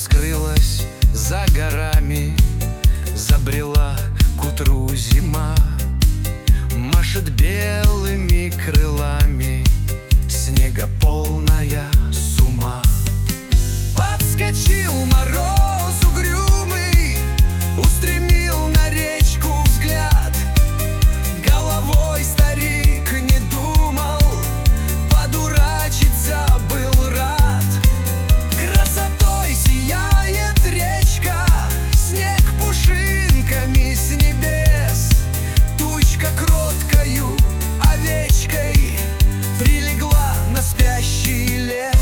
скрылась за горами, забрела к утру зима. Машет белыми крылами, снега полная сума. Подскочил мороз угрюмый, устремил на речку взгляд. Головой старик не думал, подурачиться был рад. Красотой сияет речка, снег пушинками с небес. Тучка кроткою овечкой прилегла на спящий лес.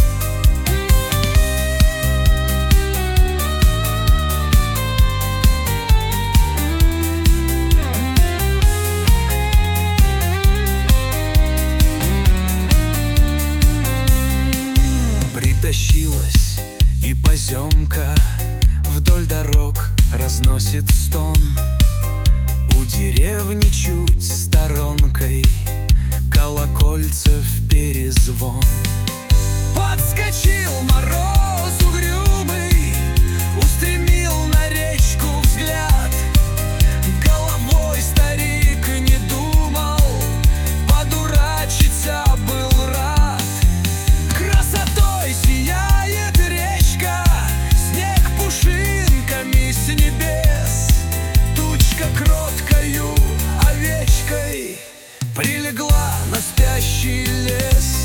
Притащилась и поземка, вдоль дорог разносит стон. У деревни чуть сторонкой колокольцев перезвон. Подскочил мороз угрюмый, устремил на речку взгляд. Головой старик не думал, подурачиться был рад. Красотой сияет речка, снег пушинками с небес. Тучка кроткою овечкой прилегла на спящий лес.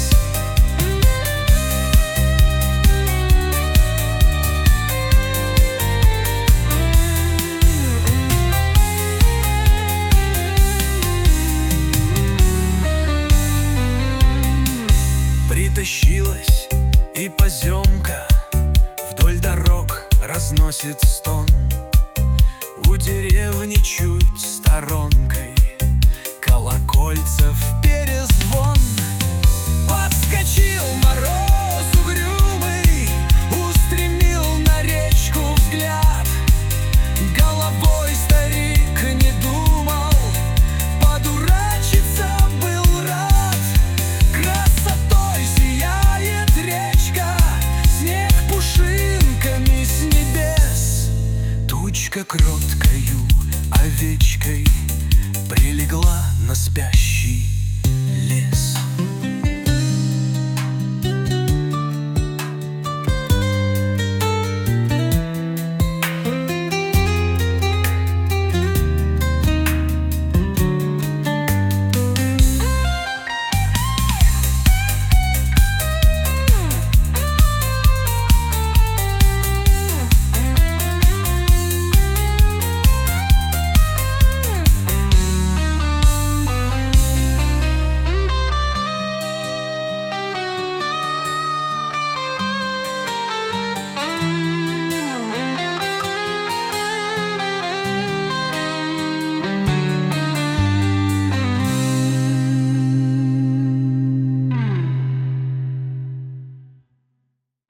Притащилась и поземка, вдоль дорог разносит стон. У деревни чуть сторонкой колокольцев перезвон. Подскочил мороз угрюмый, устремил на речку взгляд. Головой старик не думал, подурачиться был рад. Красотой сияет речка, снег пушинками с небес. Тучка кроткою овечкой прилегла на спящий